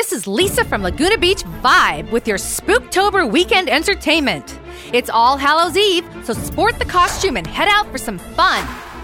This is Lisa from Laguna Beach Vibe with your Spooktober weekend entertainment. It's All Hallows Eve, so sport the costume and head out for some fun.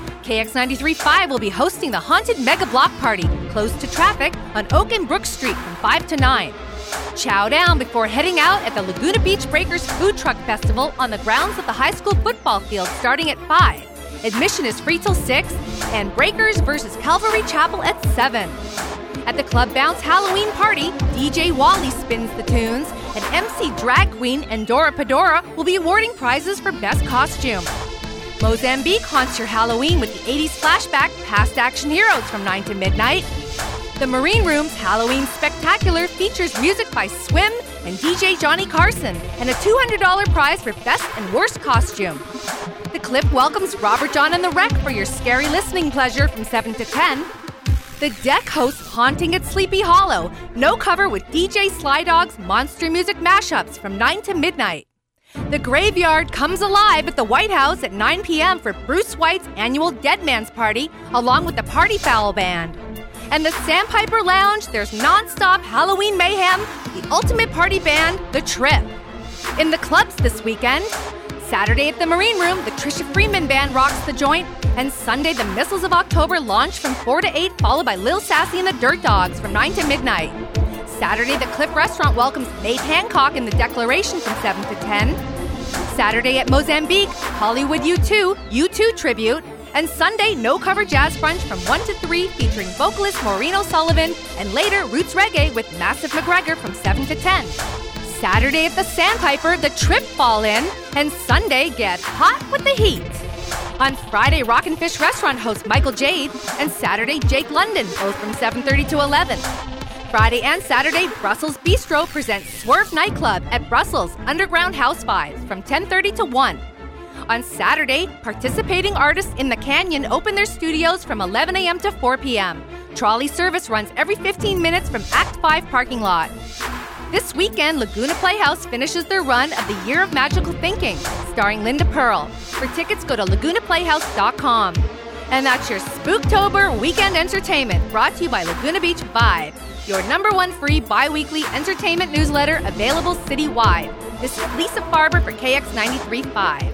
KX93.5 will be hosting the Haunted Mega Block Party, closed to traffic, on Oak and Brook Street from 5 to 9. Chow down before heading out at the Laguna Beach Breakers Food Truck Festival on the grounds of the high school football field starting at 5. Admission is free till 6, and Breakers versus Calvary Chapel at 7. At the Club Bounce Halloween party, DJ Wally spins the tunes, and MC Drag Queen Endora Pedora will be awarding prizes for Best Costume. Mozambique haunts your Halloween with the 80s flashback Past Action Heroes from 9 to midnight. The Marine Room's Halloween Spectacular features music by Swim and DJ Johnny Carson, and a $200 prize for Best and Worst Costume. The Clip welcomes Robert John and the Wreck for your scary listening pleasure from 7 to 10. The Deck hosts Haunting at Sleepy Hollow, no cover with DJ Sly Dog's monster music mashups from 9 to midnight. The Graveyard comes alive at the White House at 9 p.m. for Bruce White's annual Dead Man's Party, along with the Party Foul Band. And the Sandpiper Lounge, there's non-stop Halloween mayhem, the ultimate party band, The Trip. In the clubs this weekend, Saturday at the Marine Room, the Trisha Freeman Band rocks the joint, and Sunday, the Missiles of October launch from 4 to 8, followed by Lil Sassy and the Dirt Dogs from 9 to midnight. Saturday, the Clip Restaurant welcomes Nate Hancock and the Declaration from 7 to 10. Saturday at Mozambique, Hollywood U2 tribute. And Sunday, No Cover Jazz Brunch from 1 to 3, featuring vocalist Maureen O'Sullivan, and later Roots Reggae with Massive McGregor from 7 to 10. Saturday at the Sandpiper, the Trip fall in, and Sunday, get hot with the heat. On Friday, Rock and Fish Restaurant hosts Michael Jade, and Saturday, Jake London, both from 7:30 to 11. Friday and Saturday, Brussels Bistro presents Swerve Nightclub at Brussels Underground House Vibes from 10:30 to 1. On Saturday, participating artists in the Canyon open their studios from 11 a.m. to 4 p.m. Trolley service runs every 15 minutes from Act 5 parking lot. This weekend, Laguna Playhouse finishes their run of the Year of Magical Thinking, starring Linda Pearl. For tickets, go to lagunaplayhouse.com. And that's your Spooktober weekend entertainment, brought to you by Laguna Beach Vibe, your #1 free bi-weekly entertainment newsletter available citywide. This is Lisa Farber for KX93.5.